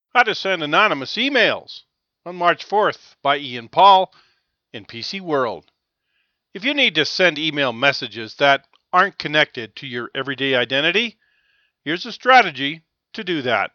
How to Send Anonymous Emails on March 4th by Ian Paul in PC World. If you need to send email messages that aren't connected to your everyday identity, here's a strategy to do that.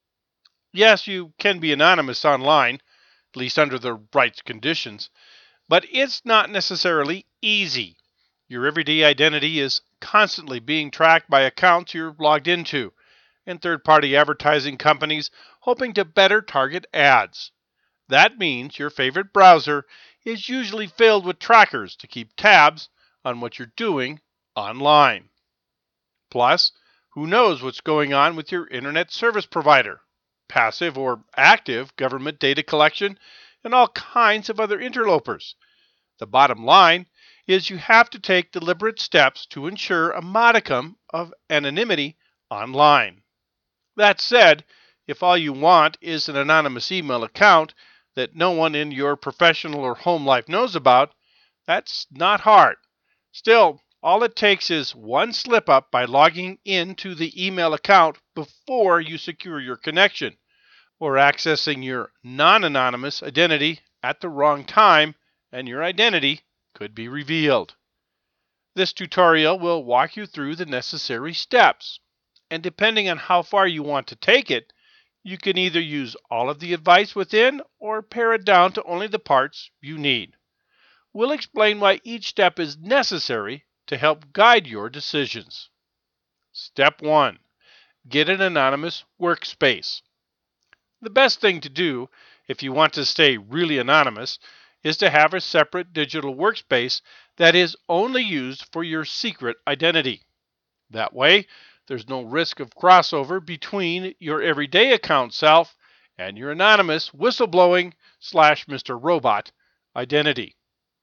Yes, you can be anonymous online, at least under the right conditions, but it's not necessarily easy. Your everyday identity is constantly being tracked by accounts you're logged into and third-party advertising companies hoping to better target ads. That means your favorite browser is usually filled with trackers to keep tabs on what you're doing online. Plus, who knows what's going on with your internet service provider, passive or active government data collection, and all kinds of other interlopers. The bottom line is you have to take deliberate steps to ensure a modicum of anonymity online. That said, if all you want is an anonymous email account that no one in your professional or home life knows about, that's not hard. Still, all it takes is one slip up by logging into the email account before you secure your connection, or accessing your non-anonymous identity at the wrong time, and your identity could be revealed. This tutorial will walk you through the necessary steps, and depending on how far you want to take it, you can either use all of the advice within or pare it down to only the parts you need. We'll explain why each step is necessary to help guide your decisions. Step 1. Get an anonymous workspace. The best thing to do if you want to stay really anonymous is to have a separate digital workspace that is only used for your secret identity. That way, there's no risk of crossover between your everyday account self and your anonymous whistleblowing / Mr. Robot identity.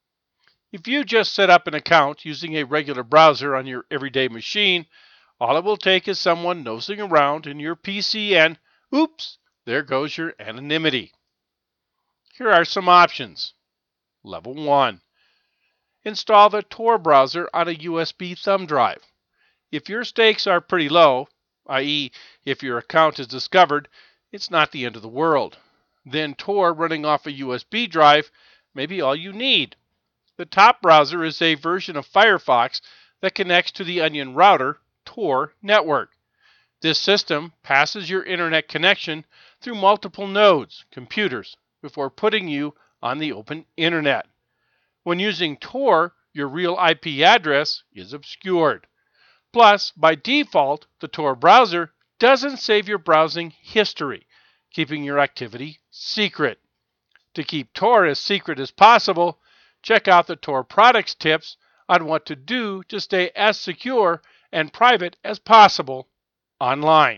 If you just set up an account using a regular browser on your everyday machine, all it will take is someone nosing around in your PC and, oops, there goes your anonymity. Here are some options. Level 1. Install the Tor browser on a USB thumb drive. If your stakes are pretty low, i.e. if your account is discovered, it's not the end of the world. Then Tor running off a USB drive may be all you need. The top browser is a version of Firefox that connects to the Onion router Tor network. This system passes your internet connection through multiple nodes, computers, before putting you on the open internet. When using Tor, your real IP address is obscured. Plus, by default, the Tor browser doesn't save your browsing history, keeping your activity secret. To keep Tor as secret as possible, check out the Tor products tips on what to do to stay as secure and private as possible online.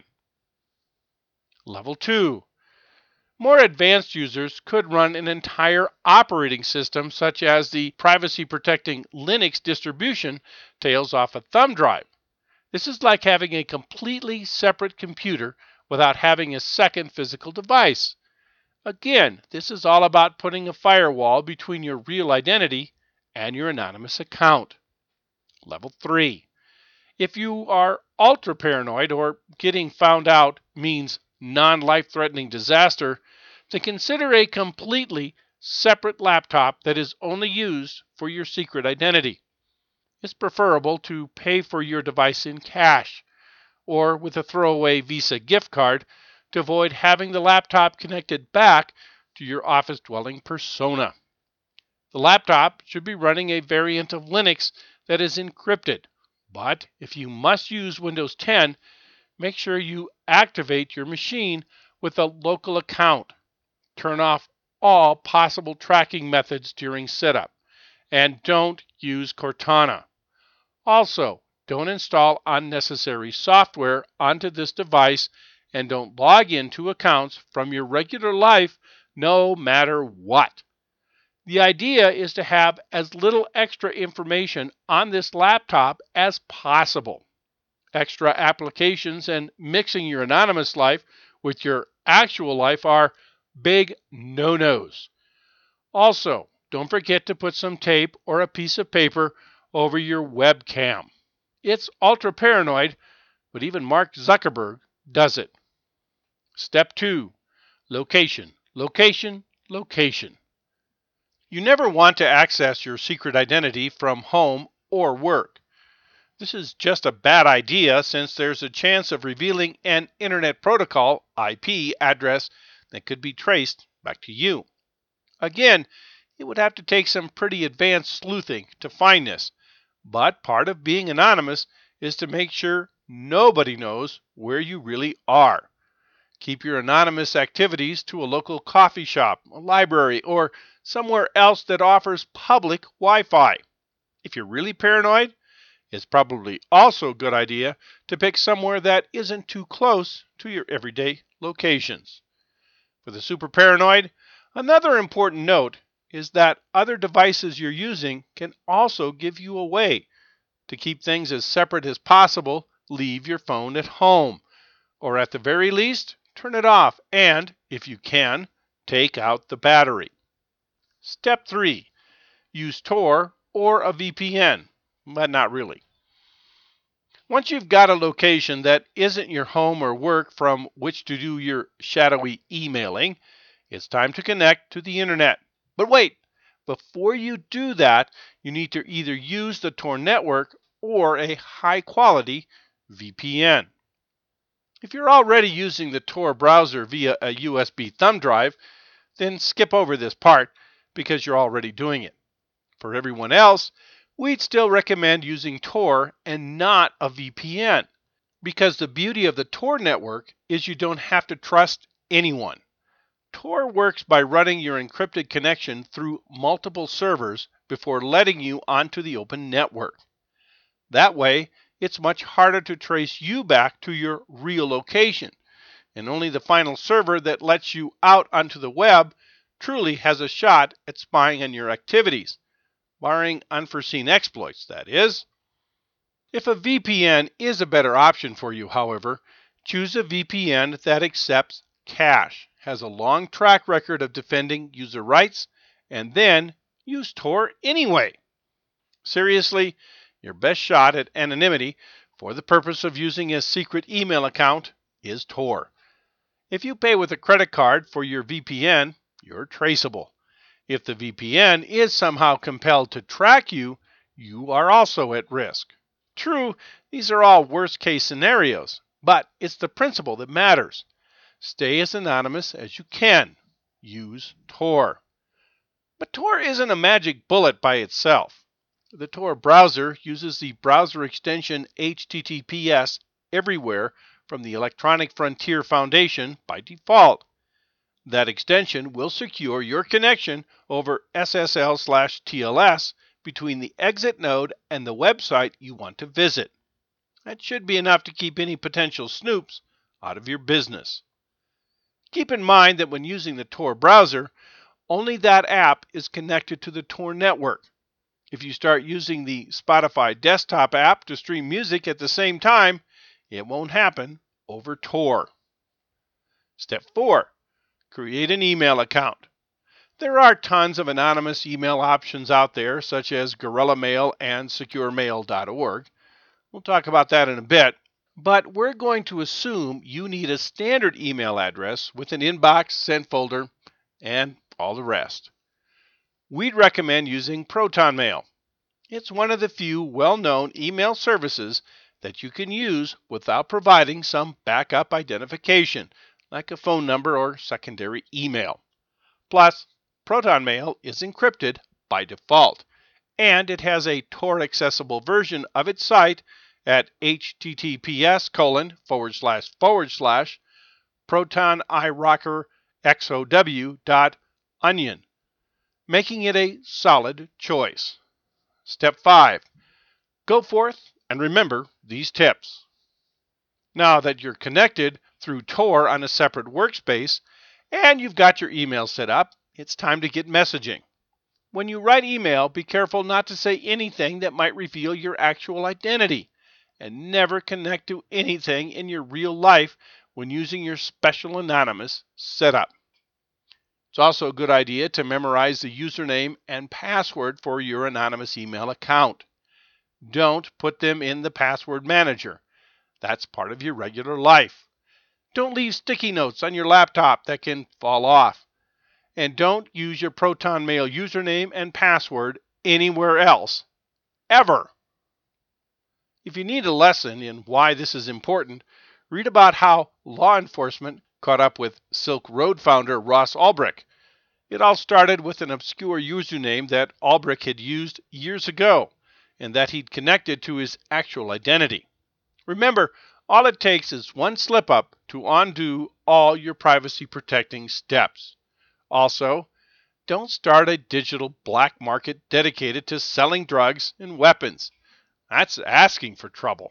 Level 2. More advanced users could run an entire operating system such as the privacy-protecting Linux distribution tails off a thumb drive. This is like having a completely separate computer without having a second physical device. Again, this is all about putting a firewall between your real identity and your anonymous account. Level 3. If you are ultra paranoid or getting found out means non-life-threatening disaster, then consider a completely separate laptop that is only used for your secret identity. It's preferable to pay for your device in cash or with a throwaway Visa gift card to avoid having the laptop connected back to your office-dwelling persona. The laptop should be running a variant of Linux that is encrypted, but if you must use Windows 10, make sure you activate your machine with a local account. Turn off all possible tracking methods during setup, and don't use Cortana. Also, don't install unnecessary software onto this device and don't log into accounts from your regular life no matter what. The idea is to have as little extra information on this laptop as possible. Extra applications and mixing your anonymous life with your actual life are big no-nos. Also, don't forget to put some tape or a piece of paper over your webcam. It's ultra paranoid, but even Mark Zuckerberg does it. Step 2. Location, location, location. You never want to access your secret identity from home or work. This is just a bad idea since there's a chance of revealing an Internet Protocol IP address that could be traced back to you. Again, it would have to take some pretty advanced sleuthing to find this, but part of being anonymous is to make sure nobody knows where you really are. Keep your anonymous activities to a local coffee shop, a library, or somewhere else that offers public Wi-Fi. If you're really paranoid, it's probably also a good idea to pick somewhere that isn't too close to your everyday locations. For the super paranoid, another important note is that other devices you're using can also give you away. To keep things as separate as possible, leave your phone at home, or at the very least, turn it off and, if you can, take out the battery. Step 3. Use Tor or a VPN, but not really. Once you've got a location that isn't your home or work from which to do your shadowy emailing, it's time to connect to the internet. But wait, before you do that, you need to either use the Tor network or a high-quality VPN. If you're already using the Tor browser via a USB thumb drive, then skip over this part because you're already doing it. For everyone else, we'd still recommend using Tor and not a VPN, because the beauty of the Tor network is you don't have to trust anyone. Tor works by running your encrypted connection through multiple servers before letting you onto the open network. That way, it's much harder to trace you back to your real location, and only the final server that lets you out onto the web truly has a shot at spying on your activities, barring unforeseen exploits, that is. If a VPN is a better option for you, however, choose a VPN that accepts cache, has a long track record of defending user rights, and then use Tor anyway. Seriously, your best shot at anonymity for the purpose of using a secret email account is Tor. If you pay with a credit card for your VPN, you're traceable. If the VPN is somehow compelled to track you, you are also at risk. True, these are all worst-case scenarios, but it's the principle that matters. Stay as anonymous as you can. Use Tor. But Tor isn't a magic bullet by itself. The Tor browser uses the browser extension HTTPS everywhere from the Electronic Frontier Foundation by default. That extension will secure your connection over SSL/TLS between the exit node and the website you want to visit. That should be enough to keep any potential snoops out of your business. Keep in mind that when using the Tor browser, only that app is connected to the Tor network. If you start using the Spotify desktop app to stream music at the same time, it won't happen over Tor. Step 4. Create an email account. There are tons of anonymous email options out there, such as Guerrilla Mail and SecureMail.org. We'll talk about that in a bit, but we're going to assume you need a standard email address with an inbox, sent folder, and all the rest. We'd recommend using ProtonMail. It's one of the few well-known email services that you can use without providing some backup identification, like a phone number or secondary email. Plus, ProtonMail is encrypted by default, and it has a Tor-accessible version of its site at https://ProtoniRockerXOW.onion, making it a solid choice. Step 5. Go forth and remember these tips. Now that you're connected through Tor on a separate workspace and you've got your email set up, it's time to get messaging. When you write email, be careful not to say anything that might reveal your actual identity, and never connect to anything in your real life when using your special anonymous setup. It's also a good idea to memorize the username and password for your anonymous email account. Don't put them in the password manager. That's part of your regular life. Don't leave sticky notes on your laptop that can fall off. And don't use your Proton Mail username and password anywhere else, ever. If you need a lesson in why this is important, read about how law enforcement caught up with Silk Road founder Ross Ulbricht. It all started with an obscure username that Ulbricht had used years ago, and that he'd connected to his actual identity. Remember, all it takes is one slip-up to undo all your privacy-protecting steps. Also, don't start a digital black market dedicated to selling drugs and weapons. That's asking for trouble.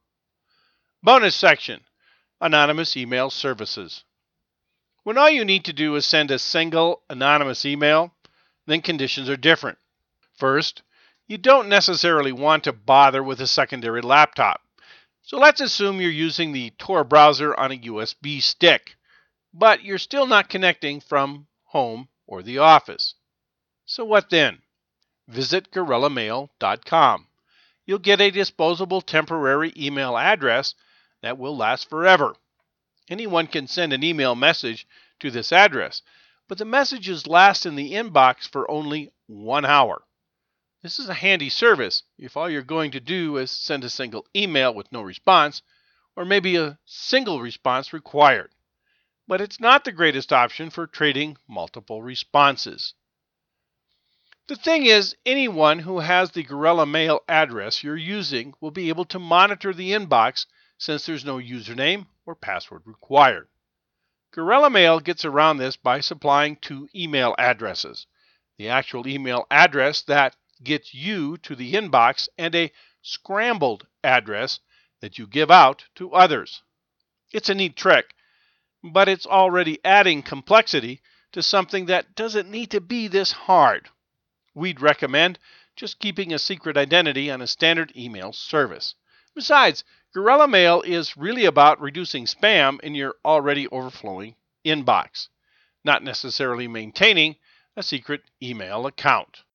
Bonus section: Anonymous Email Services. When all you need to do is send a single anonymous email, then conditions are different. First, you don't necessarily want to bother with a secondary laptop. So let's assume you're using the Tor browser on a USB stick, but you're still not connecting from home or the office. So what then? Visit GorillaMail.com. You'll get a disposable temporary email address that will last forever. Anyone can send an email message to this address, but the messages last in the inbox for only 1 hour. This is a handy service if all you're going to do is send a single email with no response, or maybe a single response required. But it's not the greatest option for trading multiple responses. The thing is, anyone who has the Gorilla Mail address you're using will be able to monitor the inbox since there's no username or password required. Gorilla Mail gets around this by supplying two email addresses: the actual email address that gets you to the inbox, and a scrambled address that you give out to others. It's a neat trick, but it's already adding complexity to something that doesn't need to be this hard. We'd recommend just keeping a secret identity on a standard email service. Besides, Gorilla Mail is really about reducing spam in your already overflowing inbox, not necessarily maintaining a secret email account.